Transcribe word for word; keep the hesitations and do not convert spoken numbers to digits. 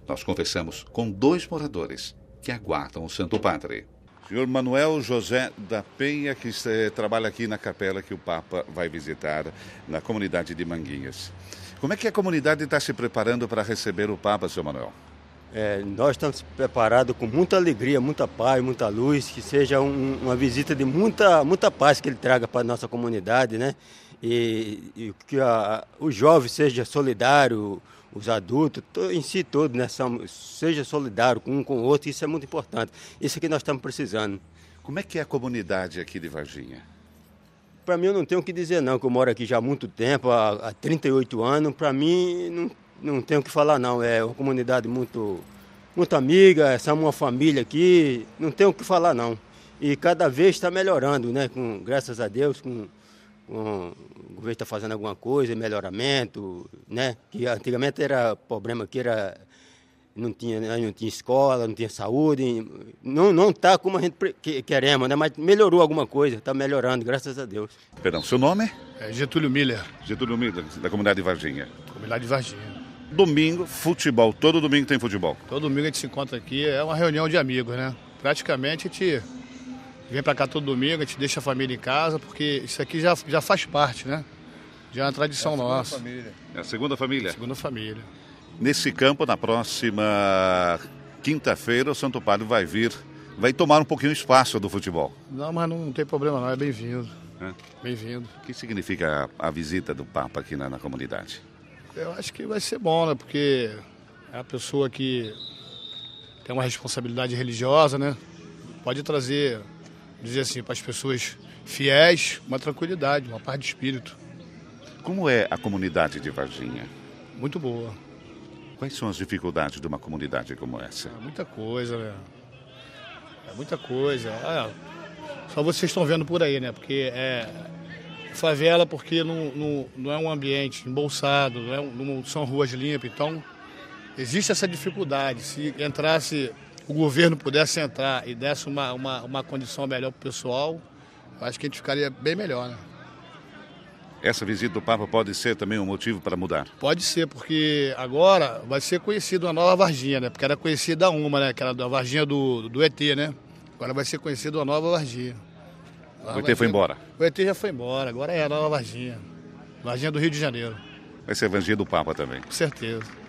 Nós conversamos com dois moradores que aguardam o Santo Padre. Senhor Manuel José da Penha, que trabalha aqui na capela que o Papa vai visitar na comunidade de Manguinhas. Como é que a comunidade está se preparando para receber o Papa, senhor Manuel? É, nós estamos preparados com muita alegria, muita paz, muita luz, que seja um, uma visita de muita, muita paz que ele traga para a nossa comunidade, né? E, e que a, os jovens sejam solidários, os adultos, to, em si todos, né? São, seja solidário com um com o outro, isso é muito importante. Isso que nós estamos precisando. Como é que é a comunidade aqui de Varginha? Para mim, eu não tenho o que dizer não, que eu moro aqui já há muito tempo, há, há trinta e oito anos, para mim não, não tenho o que falar não, é uma comunidade muito, muito amiga, somos uma família aqui, não tenho o que falar não. E cada vez está melhorando, né? Com, graças a Deus, com, com, o governo está fazendo alguma coisa, melhoramento, né? Que antigamente era problema que era não tinha, não tinha escola, não tinha saúde, não não está como a gente queremos, né? Mas melhorou alguma coisa, está melhorando, graças a Deus. Perdão, seu nome? É Getúlio Miller. Getúlio Miller, da comunidade de Varginha. Comunidade de Varginha. Domingo, futebol, todo domingo tem futebol? Todo domingo a gente se encontra aqui, é uma reunião de amigos, né? Praticamente a gente vem para cá todo domingo, a gente deixa a família em casa, porque isso aqui já, já faz parte, né? Já é uma tradição é nossa. Família. É a segunda família? Segunda família. Nesse campo, na próxima quinta-feira, o Santo Padre vai vir, vai tomar um pouquinho o espaço do futebol. Não, mas não tem problema não, é bem-vindo. É? Bem-vindo. O que significa a, a visita do Papa aqui na, na comunidade? Eu acho que vai ser bom, né? Porque é a pessoa que tem uma responsabilidade religiosa, né? Pode trazer, dizer assim, para as pessoas fiéis, uma tranquilidade, uma paz de espírito. Como é a comunidade de Varginha? Muito boa. Quais são as dificuldades de uma comunidade como essa? É muita coisa, né? É muita coisa. É, só vocês estão vendo por aí, né? Porque é favela, porque não, não, não é um ambiente embolsado, não, é, não são ruas limpas. Então, existe essa dificuldade. Se entrasse, o governo pudesse entrar e desse uma, uma, uma condição melhor para o pessoal, acho que a gente ficaria bem melhor, né? Essa visita do Papa pode ser também um motivo para mudar? Pode ser, porque agora vai ser conhecida uma nova Varginha, né? Porque era conhecida uma, né? Que era a Varginha do, do E T, né? Agora vai ser conhecida uma nova Varginha. O E T foi embora? O E T já foi embora, agora é a nova Varginha. Varginha do Rio de Janeiro. Vai ser a Varginha do Papa também? Com certeza.